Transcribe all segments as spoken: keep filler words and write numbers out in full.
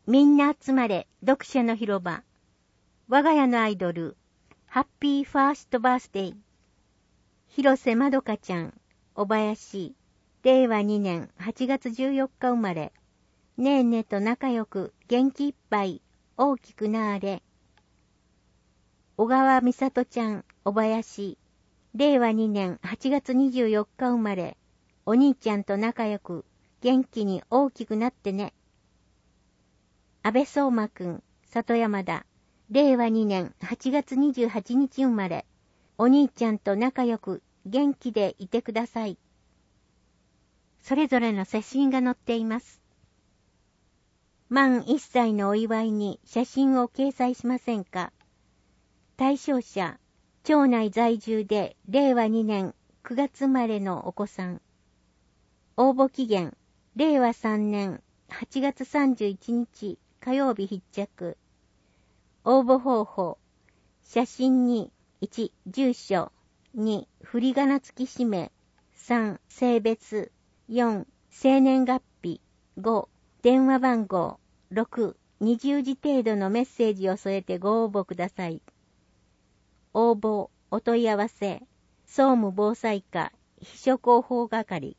みんな集まれ読者の広場。我が家のアイドル、ハッピーファーストバースデー。広瀬まどかちゃん、小林、れいわにねんはちがつじゅうよっか生まれ。ねえねえと仲良く元気いっぱい大きくなーれ。小川美里ちゃん、小林、れいわにねんはちがつにじゅうよっか生まれ。お兄ちゃんと仲良く元気に大きくなってね。安倍相馬くん、里山田、れいわにねんはちがつにじゅうはちにち生まれ。お兄ちゃんと仲良く元気でいてください。それぞれの写真が載っています。満いっさいのお祝いに写真を掲載しませんか？対象者、町内在住でれいわにねんくがつ生まれのお子さん。応募期限、れいわさんねんはちがつさんじゅういちにち火曜日必着。応募方法、写真にいち、住所、に、振り仮名付き氏名、さん、性別、よん、生年月日、ご、電話番号、ろく、にじゅうじ程度のメッセージを添えてご応募ください。応募、お問い合わせ、総務防災課秘書広報係。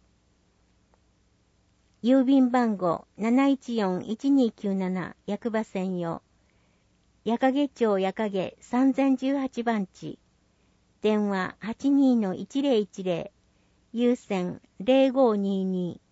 郵便番号 なないちよんいちにきゅうなな 役場専用。矢掛町矢掛さんぜんじゅうはちばんち。電話 はちにーのいちぜろいちぜろ。有線 ぜろごにーにー